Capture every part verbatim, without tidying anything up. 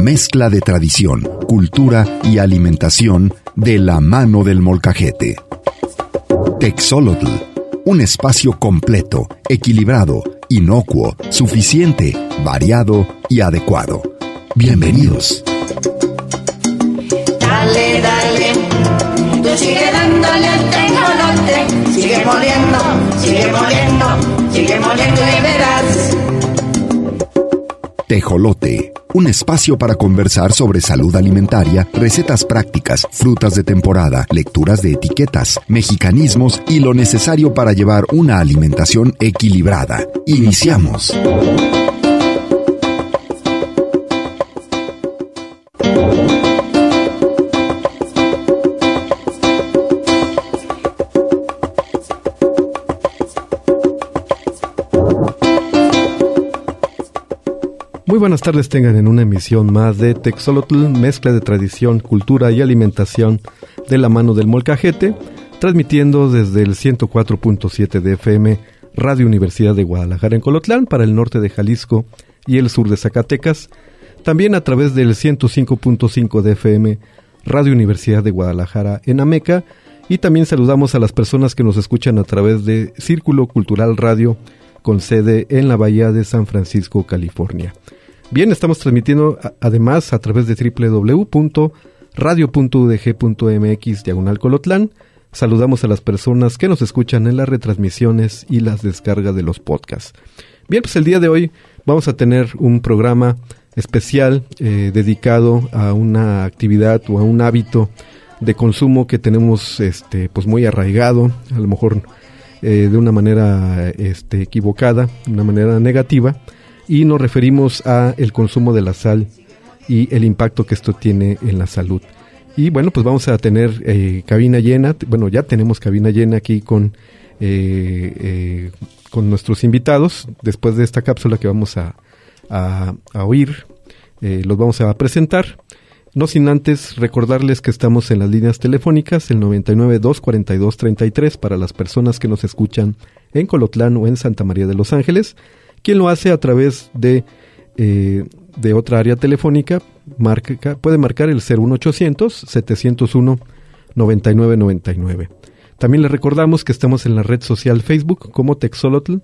mezcla de tradición, cultura y alimentación de la mano del molcajete. Texolotl, un espacio completo, equilibrado, inocuo, suficiente, variado y adecuado. Bienvenidos. Dale, dale, tú sigue dándole al tejolote, sigue moliendo, sigue moliendo, sigue moliendo y verás. Tejolote, un espacio para conversar sobre salud alimentaria, recetas prácticas, frutas de temporada, lecturas de etiquetas, mexicanismos y lo necesario para llevar una alimentación equilibrada. Iniciamos. Muy buenas tardes tengan en una emisión más de Texolotl, mezcla de tradición, cultura y alimentación de la mano del molcajete, transmitiendo desde el ciento cuatro punto siete de F M Radio Universidad de Guadalajara en Colotlán para el norte de Jalisco y el sur de Zacatecas, también a través del ciento cinco punto cinco de F M Radio Universidad de Guadalajara en Ameca, y también saludamos a las personas que nos escuchan a través de Círculo Cultural Radio con sede en la Bahía de San Francisco, California. Bien, estamos transmitiendo a, además a través de doble u doble u doble u punto radio punto u d g punto m x diagonal Colotlán. Saludamos a las personas que nos escuchan en las retransmisiones y las descargas de los podcasts. Bien, pues el día de hoy vamos a tener un programa especial eh, dedicado a una actividad o a un hábito de consumo que tenemos este pues muy arraigado, a lo mejor eh, de una manera este, equivocada, de una manera negativa. Y nos referimos a el consumo de la sal y el impacto que esto tiene en la salud. Y bueno, pues vamos a tener eh, cabina llena, bueno, ya tenemos cabina llena aquí con, eh, eh, con nuestros invitados. Después de esta cápsula que vamos a, a, a oír, eh, los vamos a presentar. No sin antes recordarles que estamos en las líneas telefónicas, el noventa y nueve, dos cuarenta y dos, treinta y tres, para las personas que nos escuchan en Colotlán o en Santa María de los Ángeles. Quien lo hace a través de, eh, de otra área telefónica, marca, puede marcar el cero uno ochocientos, setecientos uno, noventa y nueve noventa y nueve. También les recordamos que estamos en la red social Facebook como Texolotl,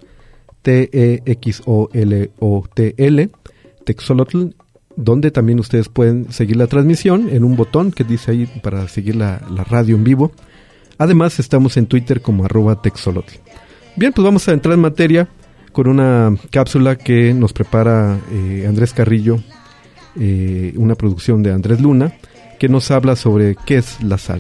T E X O L O T L, Texolotl, donde también ustedes pueden seguir la transmisión en un botón que dice ahí para seguir la, la radio en vivo. Además estamos en Twitter como arroba Texolotl. Bien, pues vamos a entrar en materia con una cápsula que nos prepara eh, Andrés Carrillo, eh, una producción de Andrés Luna, que nos habla sobre qué es la sal.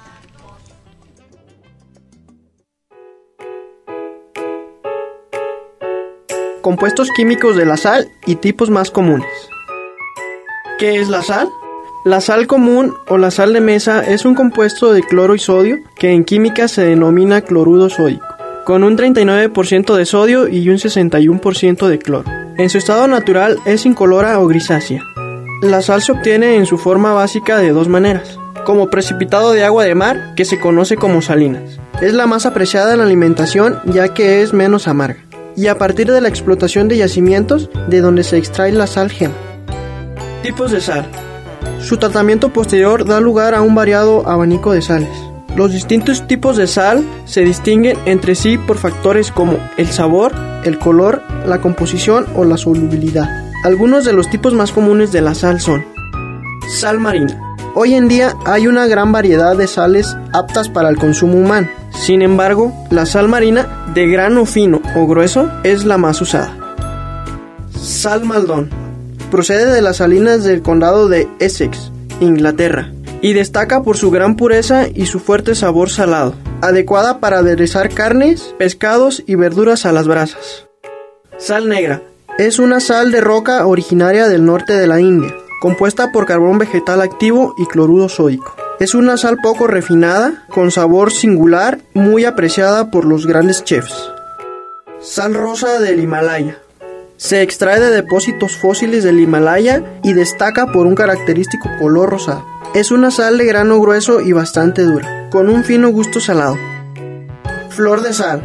Compuestos químicos de la sal y tipos más comunes. ¿Qué es la sal? La sal común o la sal de mesa es un compuesto de cloro y sodio que en química se denomina cloruro sódico, con un treinta y nueve por ciento de sodio y un sesenta y uno por ciento de cloro. En su estado natural es incolora o grisácea. La sal se obtiene en su forma básica de dos maneras: como precipitado de agua de mar, que se conoce como salinas. Es la más apreciada en la alimentación ya que es menos amarga, y a partir de la explotación de yacimientos de donde se extrae la sal gema. Tipos de sal. Su tratamiento posterior da lugar a un variado abanico de sales. Los distintos tipos de sal se distinguen entre sí por factores como el sabor, el color, la composición o la solubilidad. Algunos de los tipos más comunes de la sal son: sal marina. Hoy en día hay una gran variedad de sales aptas para el consumo humano. Sin embargo, la sal marina de grano fino o grueso es la más usada. Sal Maldon. Procede de las salinas del condado de Essex, Inglaterra, y destaca por su gran pureza y su fuerte sabor salado, adecuada para aderezar carnes, pescados y verduras a las brasas. Sal negra. Es una sal de roca originaria del norte de la India, compuesta por carbón vegetal activo y cloruro sódico. Es una sal poco refinada, con sabor singular, muy apreciada por los grandes chefs. Sal rosa del Himalaya. Se extrae de depósitos fósiles del Himalaya y destaca por un característico color rosado. Es una sal de grano grueso y bastante dura, con un fino gusto salado. Flor de sal.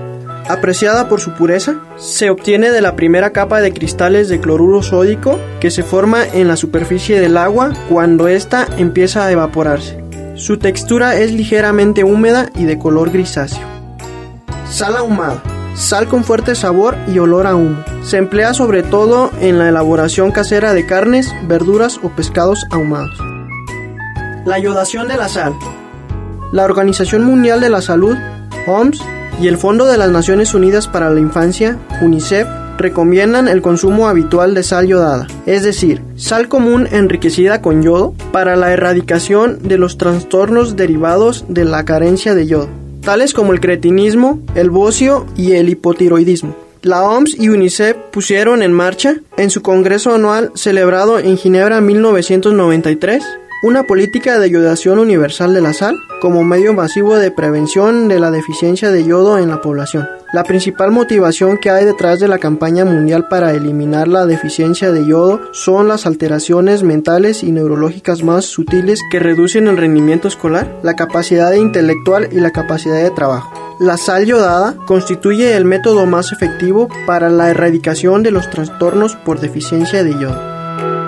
Apreciada por su pureza, se obtiene de la primera capa de cristales de cloruro sódico que se forma en la superficie del agua cuando ésta empieza a evaporarse. Su textura es ligeramente húmeda y de color grisáceo. Sal ahumada. Sal con fuerte sabor y olor a humo. Se emplea sobre todo en la elaboración casera de carnes, verduras o pescados ahumados. La iodación de la sal. La Organización Mundial de la Salud, O M S, y el Fondo de las Naciones Unidas para la Infancia, UNICEF, recomiendan el consumo habitual de sal yodada, es decir, sal común enriquecida con yodo, para la erradicación de los trastornos derivados de la carencia de yodo, tales como el cretinismo, el bocio y el hipotiroidismo. La O M S y UNICEF pusieron en marcha, en su congreso anual celebrado en Ginebra en mil novecientos noventa y tres, una política de yodación universal de la sal como medio masivo de prevención de la deficiencia de yodo en la población. La principal motivación que hay detrás de la campaña mundial para eliminar la deficiencia de yodo son las alteraciones mentales y neurológicas más sutiles que reducen el rendimiento escolar, la capacidad intelectual y la capacidad de trabajo. La sal yodada constituye el método más efectivo para la erradicación de los trastornos por deficiencia de yodo.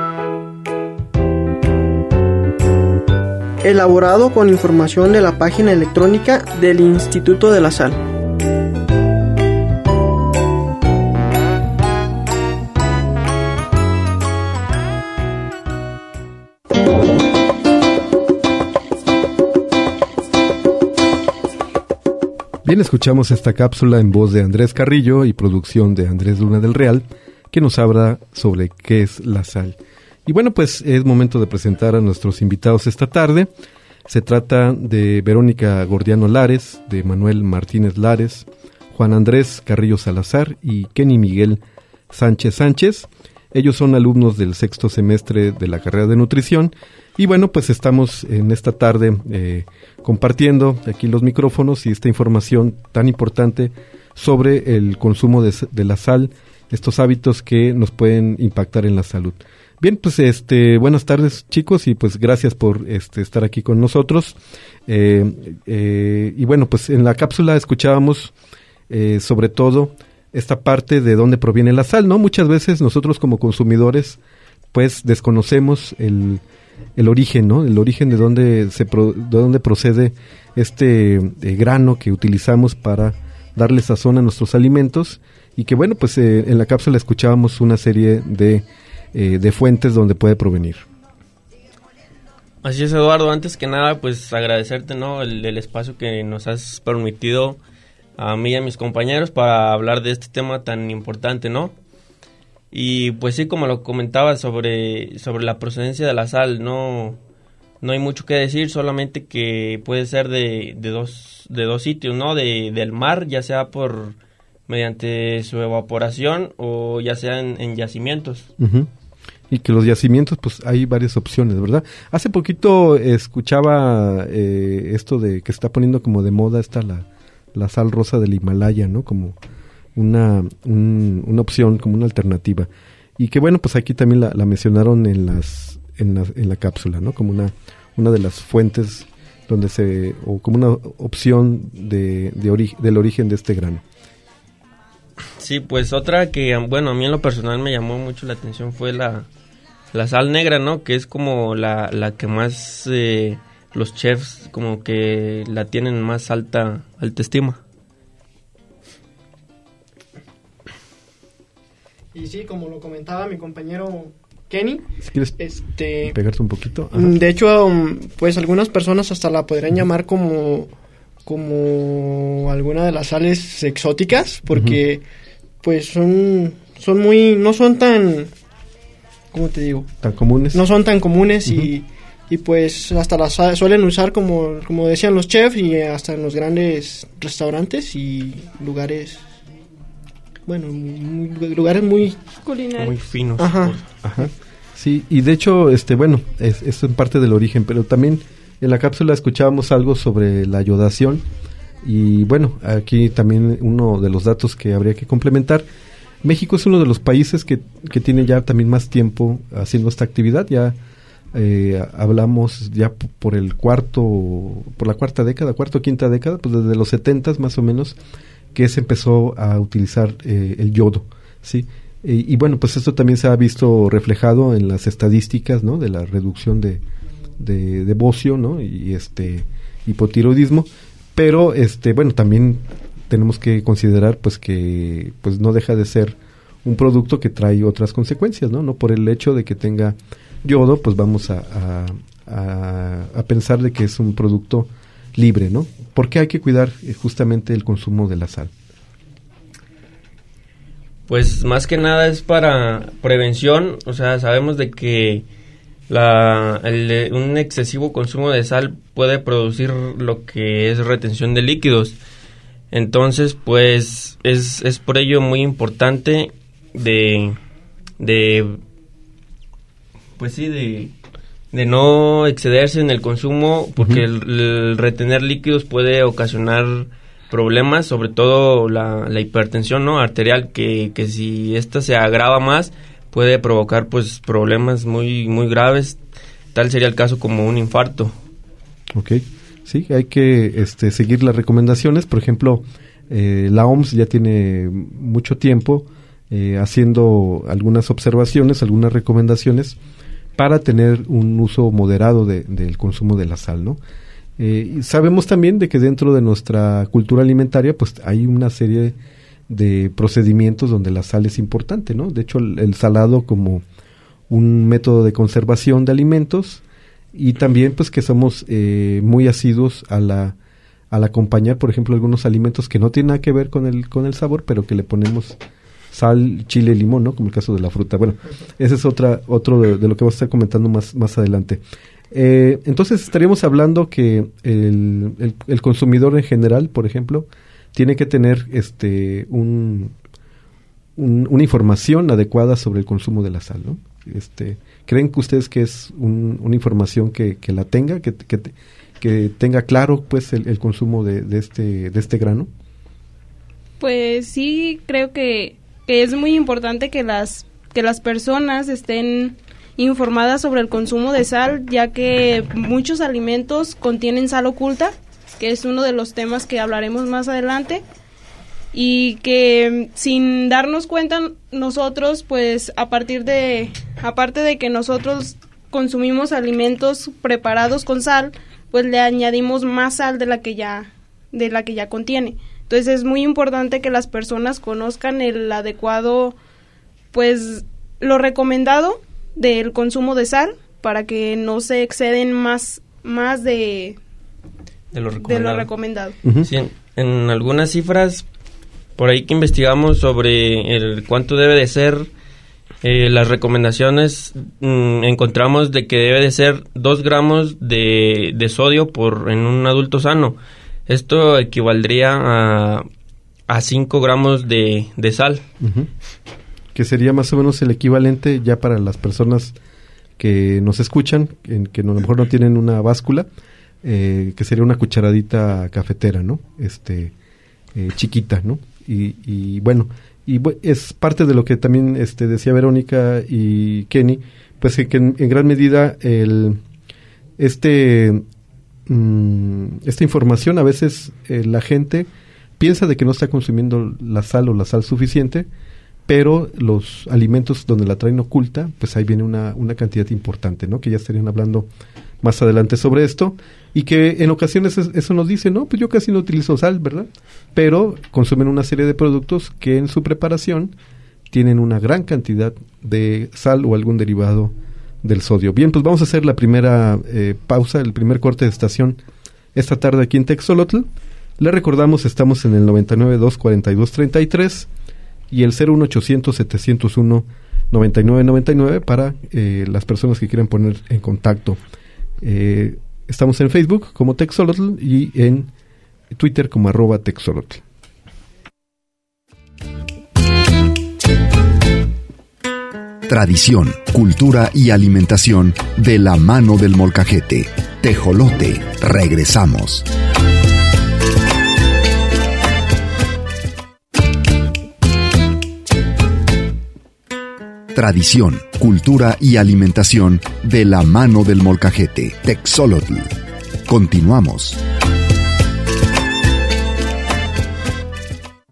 Elaborado con información de la página electrónica del Instituto de la Sal. Bien, escuchamos esta cápsula en voz de Andrés Carrillo y producción de Andrés Luna del Real, que nos habla sobre qué es la sal. Y bueno, pues es momento de presentar a nuestros invitados esta tarde. Se trata de Verónica Gordiano Lares, de Manuel Martínez Lares, Juan Andrés Carrillo Salazar y Kenny Miguel Sánchez Sánchez. Ellos son alumnos del sexto semestre de la carrera de nutrición. Y bueno, pues estamos en esta tarde eh, compartiendo aquí los micrófonos y esta información tan importante sobre el consumo de, de la sal, estos hábitos que nos pueden impactar en la salud. Bien, pues este, buenas tardes chicos y pues gracias por este, estar aquí con nosotros. Eh, eh, y bueno, pues en la cápsula escuchábamos eh, sobre todo esta parte de dónde proviene la sal, ¿no? Muchas veces nosotros como consumidores pues desconocemos el, el origen, ¿no? El origen de dónde, se pro, de dónde procede este eh, grano que utilizamos para darle sazón a nuestros alimentos y que bueno, pues eh, en la cápsula escuchábamos una serie de Eh, de fuentes donde puede provenir. Así es, Eduardo. Antes que nada, pues agradecerte, ¿no? El, el espacio que nos has permitido a mí y a mis compañeros para hablar de este tema tan importante, ¿no? Y pues sí, como lo comentaba sobre, sobre la procedencia de la sal, no, no hay mucho que decir, solamente que puede ser de, de, dos, de dos sitios, ¿no? De, del mar, ya sea por mediante su evaporación o ya sea en, en yacimientos. Uh-huh. Y que los yacimientos, pues hay varias opciones, ¿verdad? Hace poquito escuchaba eh, esto de que se está poniendo como de moda esta la, la sal rosa del Himalaya, ¿no? Como una, un, una opción, como una alternativa. Y que bueno, pues aquí también la, la mencionaron en las en la, en la cápsula, ¿no? Como una, una de las fuentes donde se, o como una opción de, de ori- del origen de este grano. Sí, pues otra que, bueno, a mí en lo personal me llamó mucho la atención fue la, la sal negra, ¿no? Que es como la, la que más eh, los chefs como que la tienen más alta, alta estima. Y sí, como lo comentaba mi compañero Kenny, si quieres este, pegarte un poquito. Ajá. De hecho, pues algunas personas hasta la podrían llamar como, como alguna de las sales exóticas, porque uh-huh. pues son, son muy, no son tan, ¿cómo te digo? Tan comunes. No son tan comunes uh-huh. y, y pues hasta las suelen usar como, como decían los chefs y hasta en los grandes restaurantes y lugares, bueno, muy, lugares muy culinarios, muy finos. Ajá. Ajá. Sí, y de hecho, este, bueno, es, es en parte del origen, pero también en la cápsula escuchábamos algo sobre la yodación. Y bueno, aquí también uno de los datos que habría que complementar. México es uno de los países que, que tiene ya también más tiempo haciendo esta actividad. Ya eh, hablamos ya p- por el cuarto, por la cuarta década, cuarta o quinta década, pues desde los setentas más o menos, que se empezó a utilizar eh, el yodo, ¿sí? Y, y bueno, pues esto también se ha visto reflejado en las estadísticas, ¿no? De la reducción de, de, de bocio, ¿no? Y este hipotiroidismo, pero este bueno, también tenemos que considerar pues que pues no deja de ser un producto que trae otras consecuencias, ¿no? No por el hecho de que tenga yodo, pues vamos a, a, a, a pensar de que es un producto libre, ¿no? ¿Por qué hay que cuidar justamente el consumo de la sal? Pues más que nada es para prevención, o sea, sabemos de que la, el, un excesivo consumo de sal puede producir lo que es retención de líquidos. Entonces, pues es, es por ello muy importante de, de pues sí, de, de no excederse en el consumo, porque uh-huh. el, el retener líquidos puede ocasionar problemas, sobre todo la, la hipertensión, ¿no? Arterial, que, que si esta se agrava más puede provocar pues problemas muy muy graves, tal sería el caso como un infarto. Okay, sí, hay que este, seguir las recomendaciones. Por ejemplo, eh, la O M S ya tiene mucho tiempo eh, haciendo algunas observaciones, algunas recomendaciones para tener un uso moderado de, del consumo de la sal, ¿no? Eh, y sabemos también de que dentro de nuestra cultura alimentaria pues hay una serie de procedimientos donde la sal es importante, ¿no? De hecho, el, el salado como un método de conservación de alimentos, y también pues que somos eh, muy asiduos a la al acompañar, por ejemplo, algunos alimentos que no tienen nada que ver con el con el sabor, pero que le ponemos sal, chile, limón, ¿no? Como el caso de la fruta. Bueno, ese es otra otro de, de lo que vamos a estar comentando más más adelante. Eh, entonces estaríamos hablando que el, el, el consumidor en general, por ejemplo, tiene que tener este un, un una información adecuada sobre el consumo de la sal, ¿no? Este, ¿creen que ustedes que es un, una información que, que la tenga, que, que, que tenga claro pues el, el consumo de, de este de este grano? Pues sí, creo que, que es muy importante que las que las personas estén informadas sobre el consumo de sal, ya que muchos alimentos contienen sal oculta, que es uno de los temas que hablaremos más adelante, y que sin darnos cuenta nosotros, pues a partir de, aparte de que nosotros consumimos alimentos preparados con sal, pues le añadimos más sal de la que ya, de la que ya contiene. Entonces es muy importante que las personas conozcan el adecuado, pues lo recomendado del consumo de sal, para que no se exceden más más de, de lo recomendado. De lo recomendado. Uh-huh. Sí, en, en algunas cifras por ahí que investigamos sobre el cuánto debe de ser eh, las recomendaciones, mmm, encontramos de que debe de ser dos gramos de, de sodio por en un adulto sano. Esto equivaldría a, a cinco gramos de, de sal. Uh-huh. Que sería más o menos el equivalente ya para las personas que nos escuchan, en que a lo mejor no tienen una báscula, eh, que sería una cucharadita cafetera, ¿no? Este, eh, chiquita, ¿no? Y, y bueno, y es parte de lo que también este, decía Verónica y Kenny, pues que en, en gran medida el este mmm, esta información a veces eh, la gente piensa de que no está consumiendo la sal o la sal suficiente, pero los alimentos donde la traen oculta, pues ahí viene una, una cantidad importante, ¿no? Que ya estarían hablando más adelante sobre esto, y que en ocasiones es, eso nos dice, no, pues yo casi no utilizo sal, ¿verdad? Pero consumen una serie de productos que en su preparación tienen una gran cantidad de sal o algún derivado del sodio. Bien, pues vamos a hacer la primera eh, pausa, el primer corte de estación esta tarde aquí en Texolotl. Le recordamos, estamos en el noventa y nueve, dos cuarenta y dos, treinta y tres y el cero uno ochocientos, setecientos uno, noventa y nueve noventa y nueve para eh, las personas que quieran poner en contacto. Eh, estamos en Facebook como Texolotl y en Twitter como arroba Texolotl. Tradición, cultura y alimentación de la mano del molcajete. Tejolote. Regresamos. Tradición, cultura y alimentación de la mano del molcajete. Texolotl. Continuamos.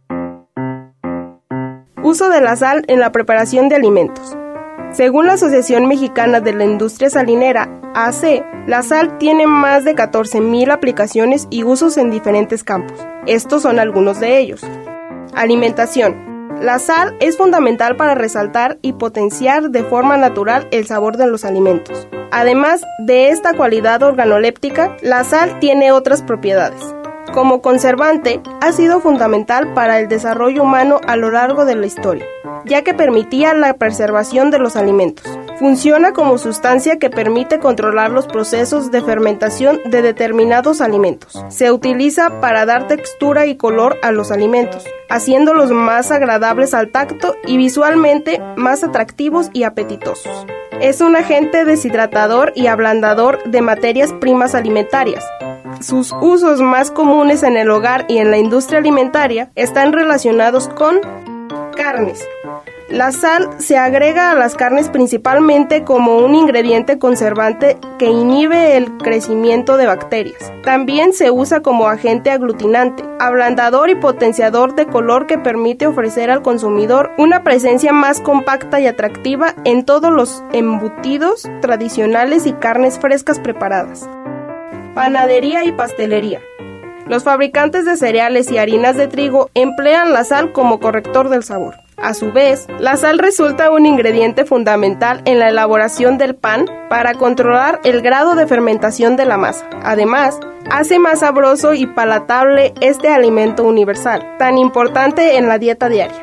Uso de la sal en la preparación de alimentos. Según la Asociación Mexicana de la Industria Salinera, A C, la sal tiene más de catorce mil aplicaciones y usos en diferentes campos. Estos son algunos de ellos. Alimentación. La sal es fundamental para resaltar y potenciar de forma natural el sabor de los alimentos. Además de esta cualidad organoléptica, la sal tiene otras propiedades. Como conservante, ha sido fundamental para el desarrollo humano a lo largo de la historia, ya que permitía la preservación de los alimentos. Funciona como sustancia que permite controlar los procesos de fermentación de determinados alimentos. Se utiliza para dar textura y color a los alimentos, haciéndolos más agradables al tacto y visualmente más atractivos y apetitosos. Es un agente deshidratador y ablandador de materias primas alimentarias. Sus usos más comunes en el hogar y en la industria alimentaria están relacionados con carnes. La sal se agrega a las carnes principalmente como un ingrediente conservante que inhibe el crecimiento de bacterias. También se usa como agente aglutinante, ablandador y potenciador de color que permite ofrecer al consumidor una presencia más compacta y atractiva en todos los embutidos tradicionales y carnes frescas preparadas. Panadería y pastelería. Los fabricantes de cereales y harinas de trigo emplean la sal como corrector del sabor. A su vez, la sal resulta un ingrediente fundamental en la elaboración del pan para controlar el grado de fermentación de la masa. Además, hace más sabroso y palatable este alimento universal, tan importante en la dieta diaria.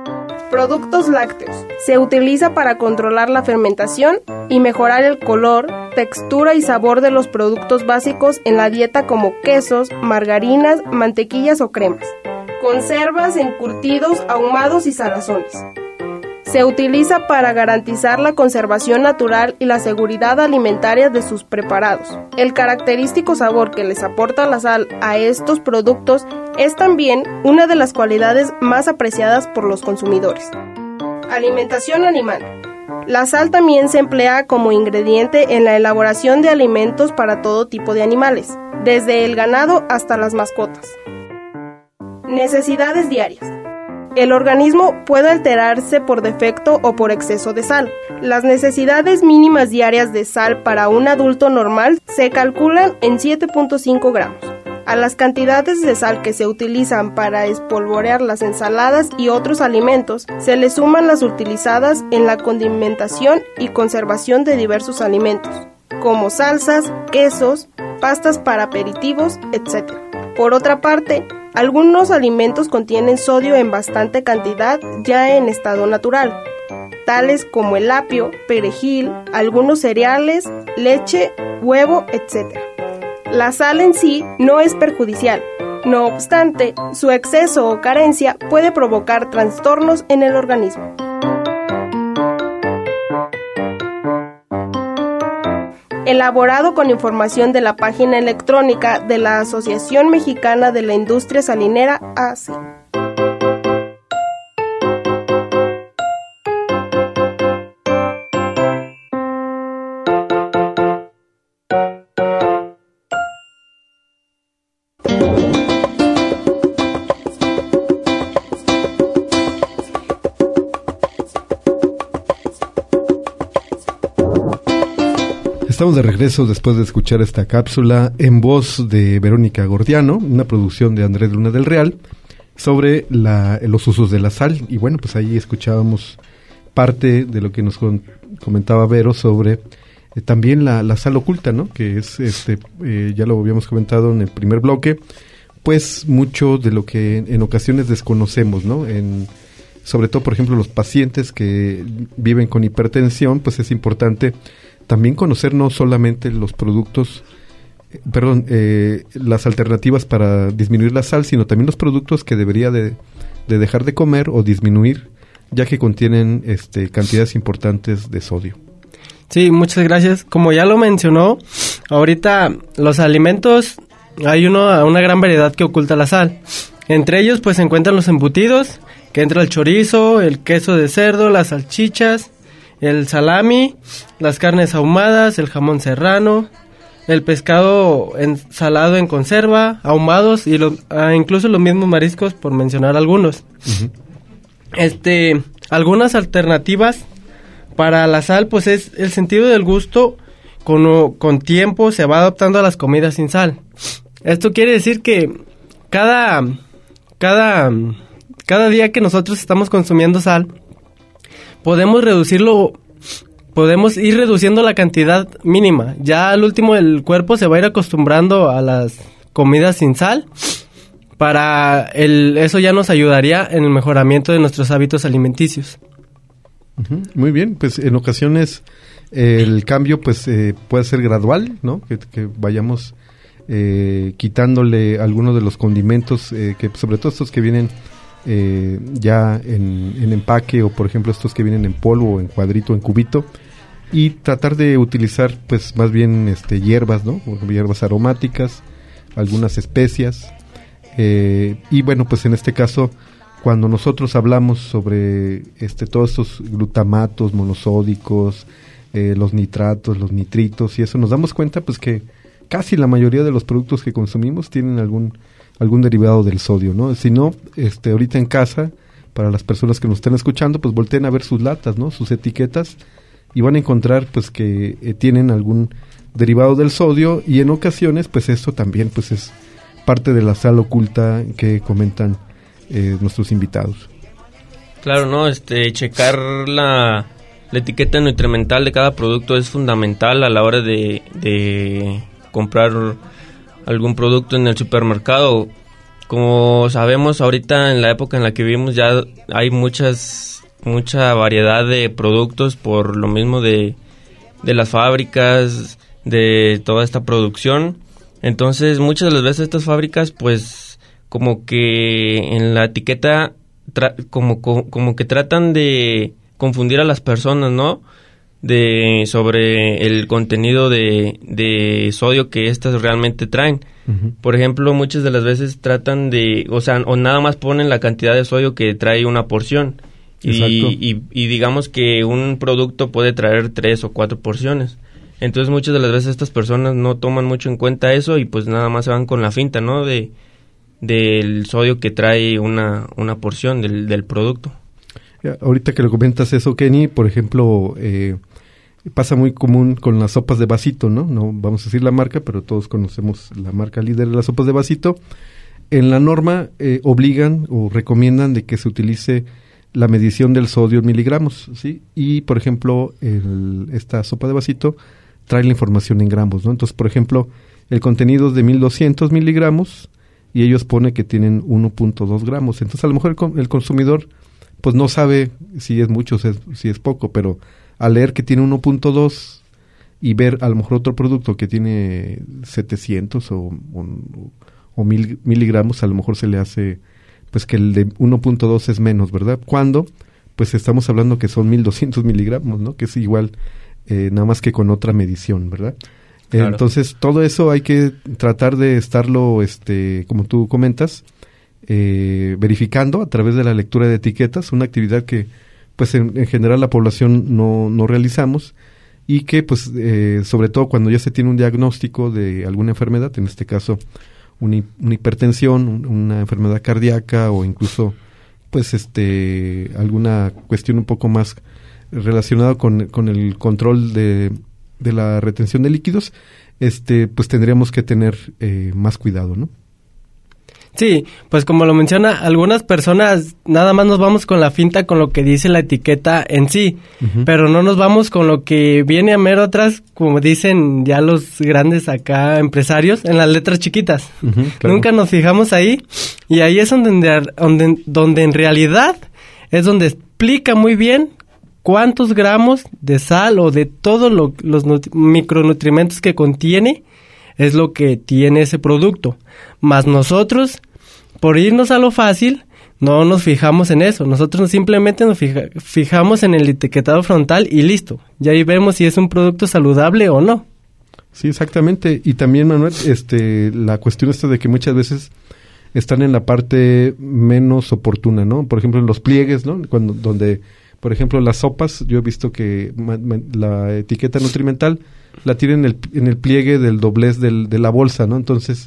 Productos lácteos. Se utiliza para controlar la fermentación y mejorar el color, textura y sabor de los productos básicos en la dieta como quesos, margarinas, mantequillas o cremas. Conservas, encurtidos, ahumados y salazones. Se utiliza para garantizar la conservación natural y la seguridad alimentaria de sus preparados. El característico sabor que les aporta la sal a estos productos es también una de las cualidades más apreciadas por los consumidores. Alimentación animal. La sal también se emplea como ingrediente en la elaboración de alimentos para todo tipo de animales, desde el ganado hasta las mascotas. Necesidades diarias. El organismo puede alterarse por defecto o por exceso de sal. Las necesidades mínimas diarias de sal para un adulto normal se calculan en siete punto cinco gramos. A las cantidades de sal que se utilizan para espolvorear las ensaladas y otros alimentos, se le suman las utilizadas en la condimentación y conservación de diversos alimentos, como salsas, quesos, pastas para aperitivos, etcétera. Por otra parte, algunos alimentos contienen sodio en bastante cantidad ya en estado natural, tales como el apio, perejil, algunos cereales, leche, huevo, etcétera. La sal en sí no es perjudicial. No obstante, su exceso o carencia puede provocar trastornos en el organismo. Elaborado con información de la página electrónica de la Asociación Mexicana de la Industria Salinera, A C. Estamos de regreso después de escuchar esta cápsula en voz de Verónica Gordiano, una producción de Andrés Luna del Real, sobre la, los usos de la sal. Y bueno, pues ahí escuchábamos parte de lo que nos con, comentaba Vero sobre eh, también la, la sal oculta, ¿no? Que es, este eh, ya lo habíamos comentado en el primer bloque, pues mucho de lo que en, en ocasiones desconocemos, ¿no? En, sobre todo, por ejemplo, los pacientes que viven con hipertensión, pues es importante también conocer no solamente los productos, eh, perdón, eh, las alternativas para disminuir la sal, sino también los productos que debería de, de dejar de comer o disminuir, ya que contienen este, cantidades importantes de sodio. Sí, muchas gracias. Como ya lo mencionó, ahorita los alimentos, hay uno, una gran variedad que oculta la sal. Entre ellos pues se encuentran los embutidos, que entra el chorizo, el queso de cerdo, las salchichas, el salami, las carnes ahumadas, el jamón serrano, el pescado ensalado en conserva, ahumados y lo, ah, incluso los mismos mariscos, por mencionar algunos. Uh-huh. este, algunas alternativas para la sal, pues es el sentido del gusto con, con tiempo se va adaptando a las comidas sin sal. Esto quiere decir que cada, cada, cada día que nosotros estamos consumiendo sal, podemos reducirlo, podemos ir reduciendo la cantidad mínima. Ya al último el cuerpo se va a ir acostumbrando a las comidas sin sal. Para el, eso ya nos ayudaría en el mejoramiento de nuestros hábitos alimenticios. Uh-huh. Muy bien, pues en ocasiones eh, el cambio pues eh, puede ser gradual, ¿no? Que, que vayamos eh, quitándole algunos de los condimentos, eh, que sobre todo estos que vienen eh, ya en, en empaque, o por ejemplo estos que vienen en polvo, o en cuadrito, en cubito, y tratar de utilizar pues más bien este hierbas, ¿no? Hierbas aromáticas, algunas especias. Eh, y bueno, pues en este caso, cuando nosotros hablamos sobre este todos estos glutamatos monosódicos, eh, los nitratos, los nitritos y eso, nos damos cuenta pues que casi la mayoría de los productos que consumimos tienen algún algún derivado del sodio, ¿no? Si no, este ahorita en casa, para las personas que nos están escuchando, pues volteen a ver sus latas, ¿no? Sus etiquetas, y van a encontrar pues que eh, tienen algún derivado del sodio, y en ocasiones pues esto también pues es parte de la sal oculta que comentan eh, nuestros invitados. Claro, no, este, checar la, la etiqueta nutrimental de cada producto es fundamental a la hora de, de comprar algún producto en el supermercado. Como sabemos, ahorita en la época en la que vivimos ya hay muchas mucha variedad de productos por lo mismo de, de las fábricas, de toda esta producción. Entonces, muchas de las veces estas fábricas, pues, como que en la etiqueta, tra- como, como, como que tratan de confundir a las personas, ¿no? De, sobre el contenido de, de sodio que estas realmente traen. Uh-huh. Por ejemplo, muchas de las veces tratan de, o sea, o nada más ponen la cantidad de sodio que trae una porción. Y, y, y digamos que un producto puede traer tres o cuatro porciones. Entonces muchas de las veces estas personas no toman mucho en cuenta eso y pues nada más se van con la finta, ¿no? De del sodio que trae una, una porción del, del producto. Ahorita que lo comentas eso, Kenny, por ejemplo, eh, pasa muy común con las sopas de vasito, ¿no? No vamos a decir la marca, pero todos conocemos la marca líder de las sopas de vasito. En la norma eh, obligan o recomiendan de que se utilice la medición del sodio en miligramos, ¿sí? Y, por ejemplo, el, esta sopa de vasito trae la información en gramos, ¿no? Entonces, por ejemplo, el contenido es de mil doscientos miligramos y ellos ponen que tienen uno punto dos gramos. Entonces, a lo mejor el, el consumidor pues no sabe si es mucho o si es, si es poco, pero al leer que tiene uno punto dos y ver a lo mejor otro producto que tiene setecientos o, o, o mil miligramos, a lo mejor se le hace pues que el de uno punto dos es menos, ¿verdad? Cuando pues estamos hablando que son mil doscientos miligramos, ¿no? Que es igual eh, nada más que con otra medición, ¿verdad? Claro. Entonces, todo eso hay que tratar de estarlo, este, como tú comentas, eh, verificando a través de la lectura de etiquetas, una actividad que, pues, en, en general la población no, no realizamos y que, pues, eh, sobre todo cuando ya se tiene un diagnóstico de alguna enfermedad, en este caso, una, una hipertensión, un, una enfermedad cardíaca o incluso, pues, este, alguna cuestión un poco más relacionada con, con el control de de la retención de líquidos, este, pues tendríamos que tener eh, más cuidado, ¿no? Sí, pues como lo menciona, algunas personas nada más nos vamos con la finta con lo que dice la etiqueta en sí, uh-huh. pero no nos vamos con lo que viene a mero atrás, como dicen ya los grandes acá empresarios, en las letras chiquitas. Uh-huh, claro. Nunca nos fijamos ahí, y ahí es donde, donde, donde en realidad es donde explica muy bien cuántos gramos de sal o de todos lo, los nut- micronutrientes que contiene es lo que tiene ese producto. Más nosotros, por irnos a lo fácil, no nos fijamos en eso. Nosotros simplemente nos fija- fijamos en el etiquetado frontal y listo. Y ahí vemos si es un producto saludable o no. Sí, exactamente. Y también, Manuel, este, la cuestión esta de que muchas veces están en la parte menos oportuna, ¿no? Por ejemplo, en los pliegues, ¿no? Cuando, donde... Por ejemplo, las sopas, yo he visto que ma- ma- la etiqueta nutrimental la tienen en el, en el pliegue del doblez del, de la bolsa, ¿no? Entonces,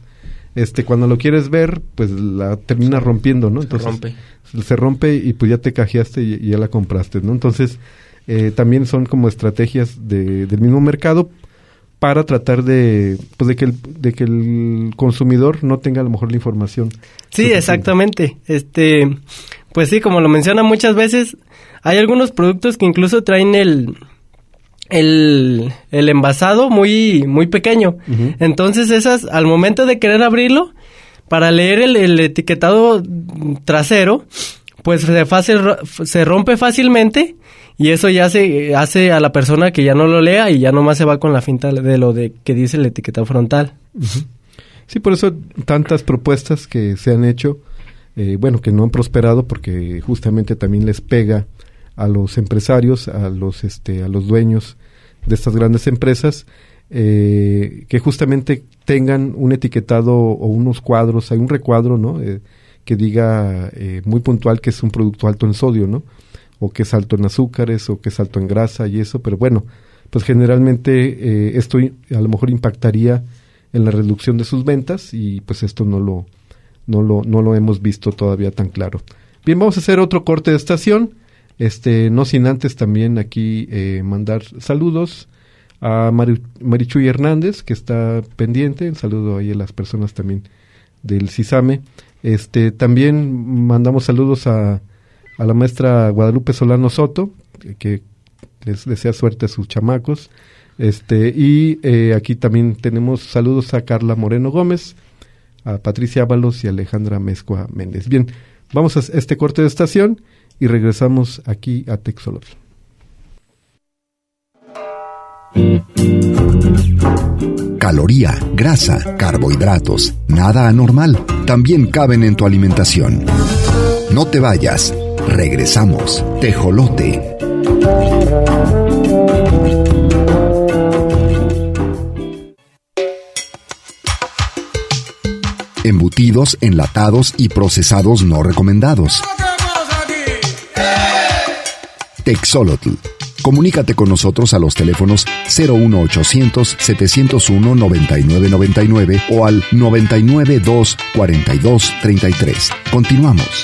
este, cuando lo quieres ver, pues la terminas rompiendo, ¿no? Entonces, se rompe. Se rompe y pues ya te cajeaste y, y ya la compraste, ¿no? Entonces, eh, también son como estrategias de, del mismo mercado para tratar de, pues de que el, de que el consumidor no tenga a lo mejor la información. Sí, suficiente. Exactamente. Este, pues sí, como lo menciona muchas veces, hay algunos productos que incluso traen el el, el envasado muy muy pequeño. Uh-huh. Entonces esas, al momento de querer abrirlo, para leer el, el etiquetado trasero, pues se, fácil, se rompe fácilmente y eso ya se hace a la persona que ya no lo lea y ya nomás se va con la finta de lo de que dice el etiquetado frontal. Uh-huh. Sí, por eso tantas propuestas que se han hecho, eh, bueno, que no han prosperado porque justamente también les pega a los empresarios, a los este, a los dueños de estas grandes empresas, eh, que justamente tengan un etiquetado o unos cuadros, hay un recuadro, ¿no? Eh, que diga eh, muy puntual que es un producto alto en sodio, ¿no? O que es alto en azúcares, o que es alto en grasa y eso, pero bueno, pues generalmente eh, esto a lo mejor impactaría en la reducción de sus ventas y pues esto no lo, no lo, no lo hemos visto todavía tan claro. Bien, vamos a hacer otro corte de estación. Este, no sin antes también aquí eh, mandar saludos a Mari, Marichuy Hernández, que está pendiente. Un saludo ahí a las personas también del CISAME. Este, también mandamos saludos a, a la maestra Guadalupe Solano Soto, que, que les desea suerte a sus chamacos. Este, y eh, aquí también tenemos saludos a Carla Moreno Gómez, a Patricia Ábalos y a Alejandra Mezcua Méndez. Bien, vamos a este corte de estación y regresamos aquí a Texolotl. Caloría, grasa, carbohidratos, nada anormal, también caben en tu alimentación. No te vayas, regresamos. Tejolote. Embutidos, enlatados y procesados no recomendados. Texolotl. Comunícate con nosotros a los teléfonos cero uno ochocientos, setecientos uno, noventa y nueve noventa y nueve o al noventa y nueve, dos, cuarenta y dos, treinta y tres. Continuamos.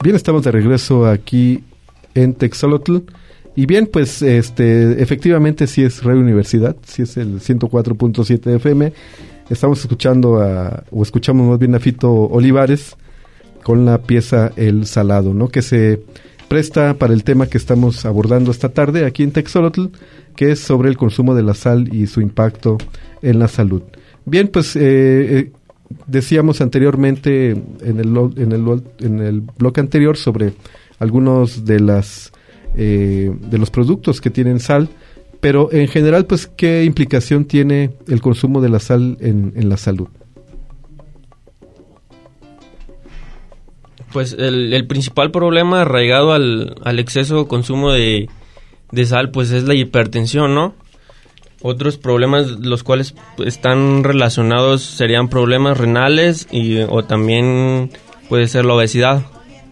Bien, estamos de regreso aquí en Texolotl. Y bien, pues este efectivamente sí es Radio Universidad, sí es el ciento cuatro punto siete F M. Estamos escuchando a, o escuchamos más bien a Fito Olivares con la pieza El Salado, ¿no? Que se presta para el tema que estamos abordando esta tarde aquí en Texolotl, que es sobre el consumo de la sal y su impacto en la salud. Bien, pues eh, eh, decíamos anteriormente en el, en el en el bloque anterior sobre algunos de las eh, de los productos que tienen sal, pero en general, pues, ¿qué implicación tiene el consumo de la sal en, en la salud? Pues el, el principal problema arraigado al, al exceso consumo de, de sal, pues es la hipertensión, ¿no? Otros problemas los cuales están relacionados serían problemas renales y o también puede ser la obesidad.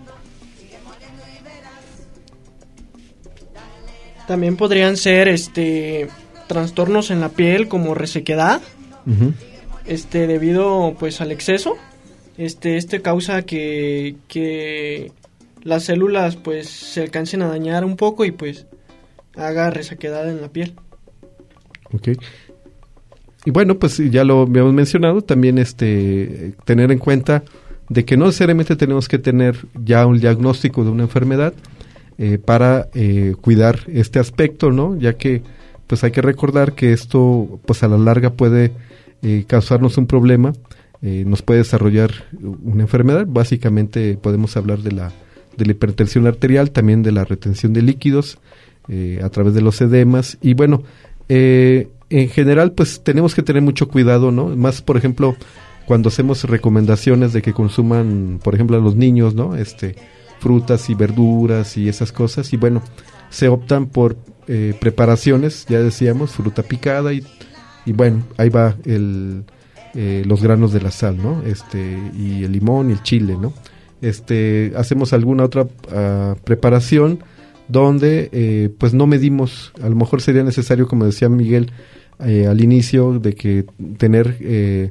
También podrían ser este trastornos en la piel como resequedad, uh-huh. este debido pues al exceso. Este este causa que que las células pues se alcancen a dañar un poco y pues haga resequedad en la piel. Okay. Y bueno, pues ya lo habíamos mencionado, también este tener en cuenta de que no necesariamente tenemos que tener ya un diagnóstico de una enfermedad eh, para eh, cuidar este aspecto, ¿no? Ya que pues hay que recordar que esto pues a la larga puede eh, causarnos un problema, eh, nos puede desarrollar una enfermedad. Básicamente podemos hablar de la de la hipertensión arterial, también de la retención de líquidos eh, a través de los edemas y bueno, Eh, en general, pues tenemos que tener mucho cuidado, ¿no? Más, por ejemplo, cuando hacemos recomendaciones de que consuman, por ejemplo, a los niños, ¿no? Este, frutas y verduras y esas cosas. Y bueno, se optan por eh, preparaciones, ya decíamos, fruta picada y, y bueno, ahí va el, eh, los granos de la sal, ¿no? Este, y el limón y el chile, ¿no? Este, hacemos alguna otra uh, preparación donde eh, pues no medimos. A lo mejor sería necesario, como decía Miguel eh, al inicio, de que tener eh,